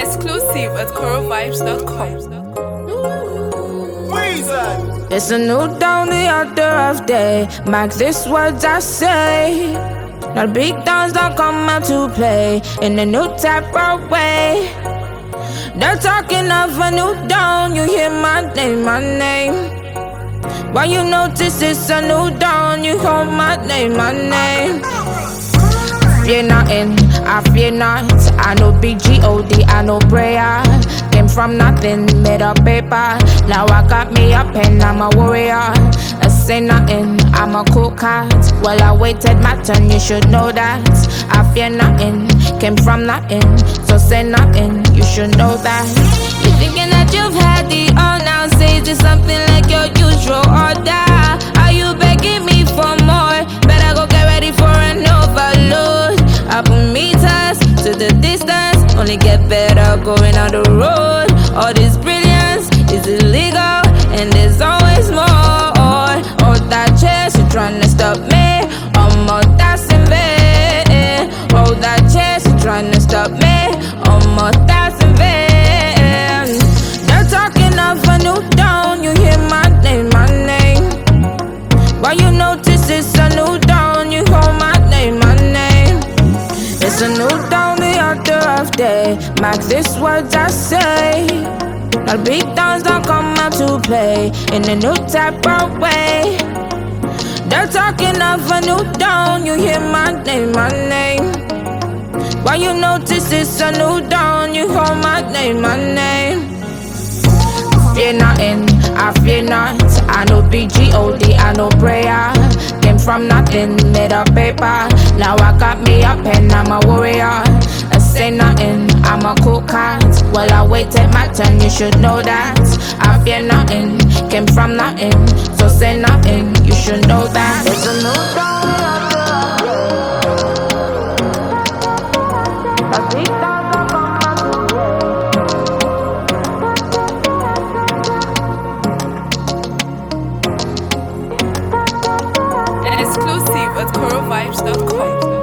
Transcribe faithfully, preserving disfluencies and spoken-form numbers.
Exclusive at coral vibes dot com. It's a new dawn, the order of day. Mark this words I say. Now the big downs don't come out to play in a new type of way. They're talking of a new dawn. You hear my name, my name. Why you notice it's a new dawn? You call my name, my name. Fear nothing, I fear not. I know B G O D, I know prayer. Came from nothing, made up paper. Now I got me a pen, I'm a warrior. I say nothing, I'm a cool cat. Well, I waited my turn, you should know that. I fear nothing, came from nothing. So say nothing, you should know that. You're thinking that you've had the all, now say just something like your usual order. Are you begging me for more? Better go get ready for an overload. I put meters to the distance, only get better going on the road. All this brilliance is illegal, and there's always more. All that chase, you trying to stop me. I'm all that's in vain. All that chase, you trying to stop me. I'm all that's in vain. They're talking of a new dawn. You hear my name, my name. Why you notice it's a new dawn? You call my name, my name. It's a new dawn, the order of day. Mark this words I say. Now the big downs don't come out to play in a new type of way. They're talking of a new dawn. You hear my name, my name. Why you notice it's a new dawn? You call my name, my name. Fear nothing, I fear not. I know B G O D, I know prayer. Came from nothing, made up paper. Now I got me a pen, I'm a warrior. I say nothing, I'm a cool cat. Well, I waited my turn, you should know that. I fear nothing, came from nothing. So say nothing, you should know that. It's a new dawn. Exclusive at coral vibes dot com.